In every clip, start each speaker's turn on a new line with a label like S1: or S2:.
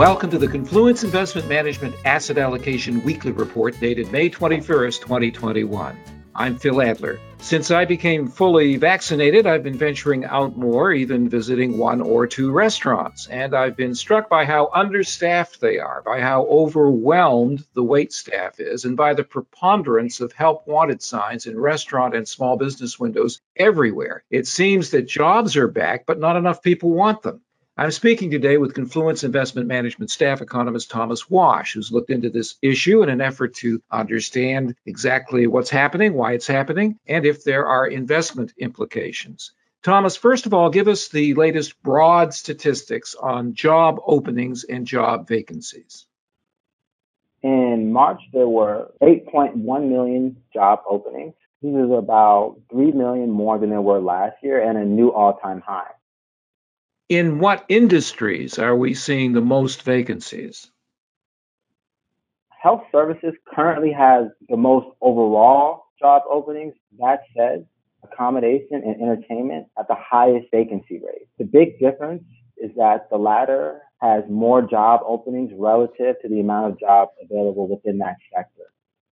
S1: Welcome to the Confluence Investment Management Asset Allocation Weekly Report dated May 21st, 2021. I'm Phil Adler. Since I became fully vaccinated, I've been venturing out more, even visiting one or two restaurants. And I've been struck by how understaffed they are, by how overwhelmed the wait staff is, and by the preponderance of help wanted signs in restaurant and small business windows everywhere. It seems that jobs are back, but not enough people want them. I'm speaking today with Confluence Investment Management staff economist Thomas Wash, who's looked into this issue in an effort to understand exactly what's happening, why it's happening, and if there are investment implications. Thomas, first of all, give us the latest broad statistics on job openings and job vacancies.
S2: In March, there were 8.1 million job openings. This is about 3 million more than there were last year and a new all-time high.
S1: In what industries are we seeing the most vacancies?
S2: Health services currently has the most overall job openings. That said, accommodation and entertainment at the highest vacancy rate. The big difference is that the latter has more job openings relative to the amount of jobs available within that sector.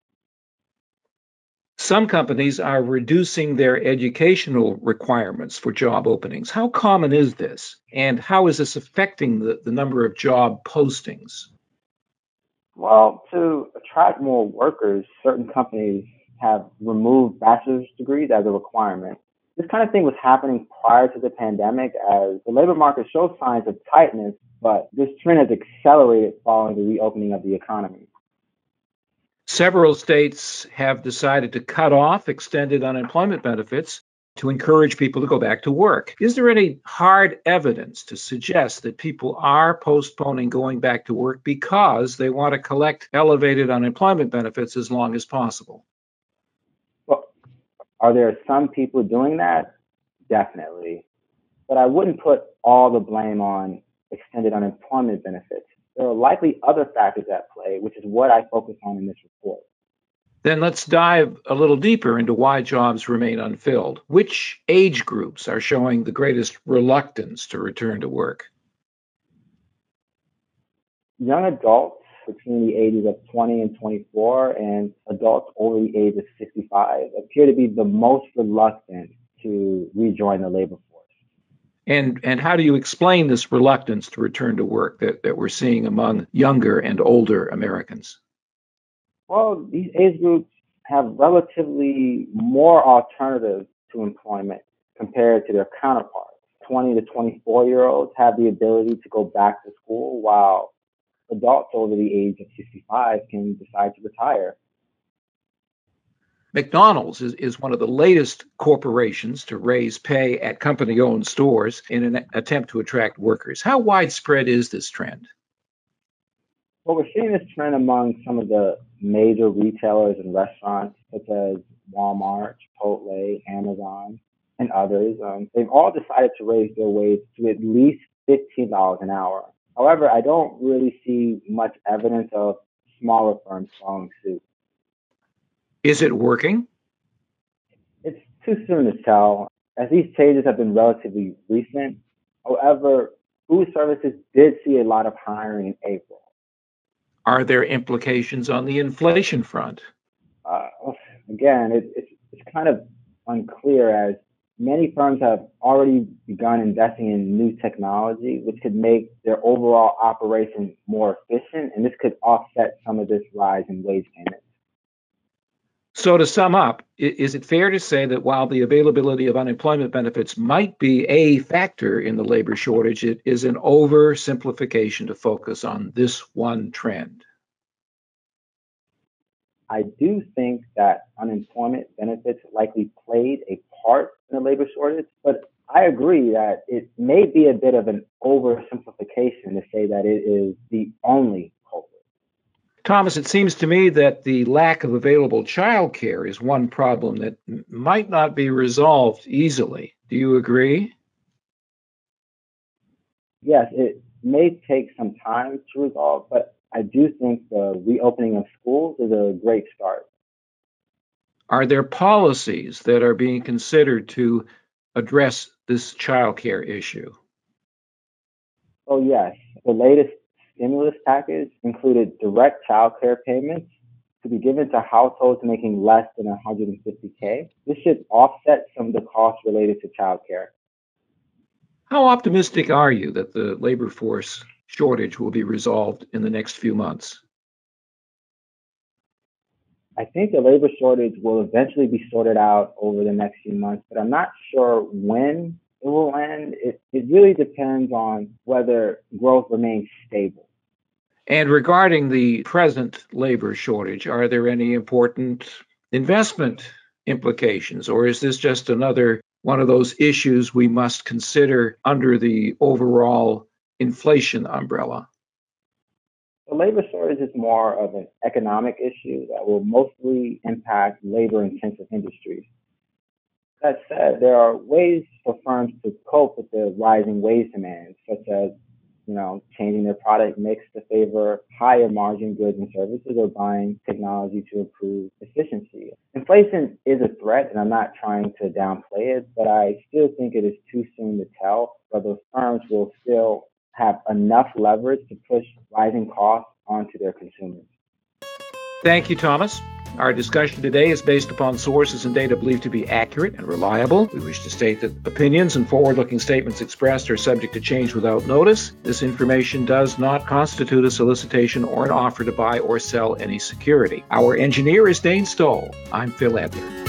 S1: Some companies are reducing their educational requirements for job openings. How common is this? And how is this affecting the number of job postings?
S2: Well, to attract more workers, certain companies have removed bachelor's degrees as a requirement. This kind of thing was happening prior to the pandemic as the labor market showed signs of tightness, but this trend has accelerated following the reopening of the economy.
S1: Several states have decided to cut off extended unemployment benefits to encourage people to go back to work. Is there any hard evidence to suggest that people are postponing going back to work because they want to collect elevated unemployment benefits as long as possible?
S2: Well, are there some people doing that? Definitely. But I wouldn't put all the blame on extended unemployment benefits. There are likely other factors at play, which is what I focus on in this report.
S1: Then let's dive a little deeper into why jobs remain unfilled. Which age groups are showing the greatest reluctance to return to work?
S2: Young adults between the ages of 20 and 24 and adults over the age of 65 appear to be the most reluctant to rejoin the labor force.
S1: And how do you explain this reluctance to return to work that we're seeing among younger and older Americans?
S2: Well, these age groups have relatively more alternatives to employment compared to their counterparts. 20 to 24-year-olds have the ability to go back to school, while adults over the age of 65 can decide to retire.
S1: McDonald's is one of the latest corporations to raise pay at company-owned stores in an attempt to attract workers. How widespread is this trend?
S2: Well, we're seeing this trend among some of the major retailers and restaurants, such as Walmart, Chipotle, Amazon, and others. They've all decided to raise their wage to at least $15 an hour. However, I don't really see much evidence of smaller firms following suit.
S1: Is it working?
S2: It's too soon to tell, as these changes have been relatively recent. However, food services did see a lot of hiring in April.
S1: Are there implications on the inflation front?
S2: Again, it's kind of unclear, as many firms have already begun investing in new technology, which could make their overall operation more efficient, and this could offset some of this rise in wage payments.
S1: So to sum up, is it fair to say that while the availability of unemployment benefits might be a factor in the labor shortage, it is an oversimplification to focus on this one trend?
S2: I do think that unemployment benefits likely played a part in the labor shortage, but I agree that it may be a bit of an oversimplification to say that it is the only culprit.
S1: Thomas, it seems to me that the lack of available childcare is one problem that might not be resolved easily. Do you agree?
S2: Yes, it may take some time to resolve, but I do think the reopening of schools is a great start.
S1: Are there policies that are being considered to address this childcare issue?
S2: Oh, yes. The latest stimulus package included direct child care payments to be given to households making less than $150K. This should offset some of the costs related to child care.
S1: How optimistic are you that the labor force shortage will be resolved in the next few months?
S2: I think the labor shortage will eventually be sorted out over the next few months, but I'm not sure when it will end. It really depends on whether growth remains stable.
S1: And regarding the present labor shortage, are there any important investment implications, or is this just another one of those issues we must consider under the overall inflation umbrella?
S2: The labor shortage is more of an economic issue that will mostly impact labor-intensive industries. That said, there are ways for firms to cope with the rising wage demands, such as changing their product mix to favor higher margin goods and services or buying technology to improve efficiency. Inflation is a threat, and I'm not trying to downplay it, but I still think it is too soon to tell whether firms will still have enough leverage to push rising costs onto their consumers.
S1: Thank you, Thomas. Our discussion today is based upon sources and data believed to be accurate and reliable. We wish to state that opinions and forward-looking statements expressed are subject to change without notice. This information does not constitute a solicitation or an offer to buy or sell any security. Our engineer is Dane Stoll. I'm Phil Adler.